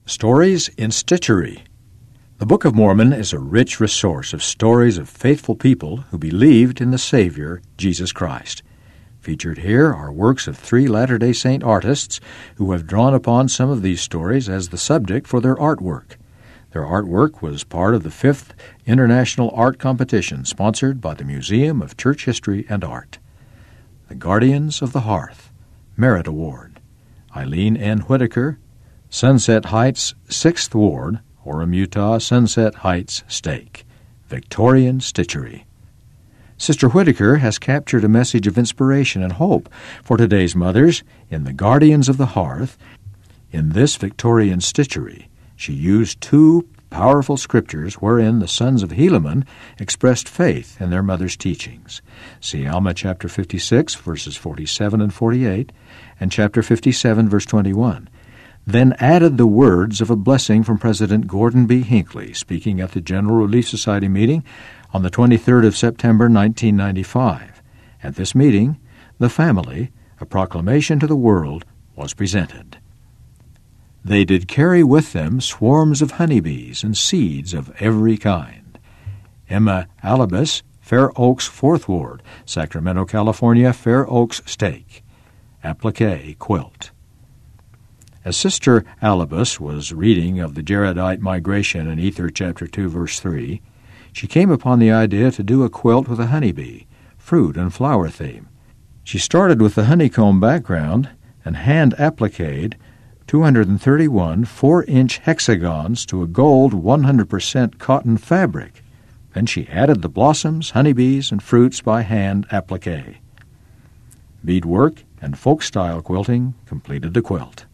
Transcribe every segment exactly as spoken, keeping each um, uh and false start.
Stories in Stitchery. The Book of Mormon is a rich resource of stories of faithful people who believed in the Savior, Jesus Christ. Featured here are works of three Latter-day Saint artists who have drawn upon some of these stories as the subject for their artwork. Their artwork was part of the fifth International Art Competition sponsored by the Museum of Church History and Art. The Guardians of the Hearth, Merit Award. Eileen N. Whitaker, Sunset Heights, sixth Ward, Orem, Utah, Sunset Heights Stake, Victorian Stitchery. Sister Whitaker has captured a message of inspiration and hope for today's mothers in The Guardians of the Hearth. In this Victorian Stitchery, she used two powerful scriptures wherein the sons of Helaman expressed faith in their mother's teachings. See Alma chapter fifty-six, verses forty-seven and forty-eight, and chapter fifty-seven, verse twenty-one. Then added the words of a blessing from President Gordon B. Hinckley, speaking at the General Relief Society meeting on the twenty-third of September, nineteen ninety-five. At this meeting, the family, a proclamation to the world, was presented. They did carry with them swarms of honeybees and seeds of every kind. Emma Alibus, Fair Oaks, fourth Ward, Sacramento, California, Fair Oaks Stake. Applique quilt. As Sister Alibus was reading of the Jaredite migration in Ether chapter two, verse three, she came upon the idea to do a quilt with a honeybee, fruit and flower theme. She started with the honeycomb background and hand appliqued two hundred thirty-one four-inch hexagons to a gold one hundred percent cotton fabric. Then she added the blossoms, honeybees, and fruits by hand applique. Beadwork and folk-style quilting completed the quilt.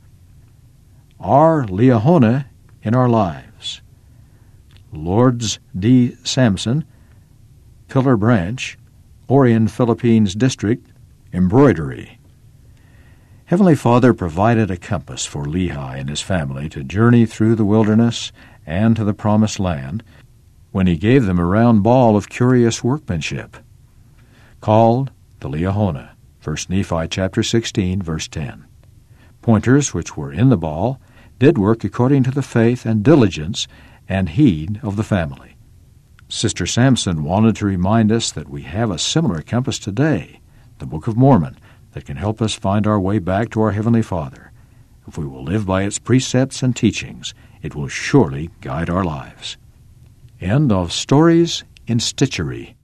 Our Liahona in Our Lives. Lourdes D. Sampson, Pillar Branch, Orion, Philippines District, Embroidery. Heavenly Father provided a compass for Lehi and his family to journey through the wilderness and to the Promised Land when he gave them a round ball of curious workmanship, called the Liahona, First Nephi chapter sixteen, verse ten. Pointers which were in the ball did work according to the faith and diligence and heed of the family. Sister Sampson wanted to remind us that we have a similar compass today, the Book of Mormon, that can help us find our way back to our Heavenly Father. If we will live by its precepts and teachings, it will surely guide our lives. End of Stories in Stitchery.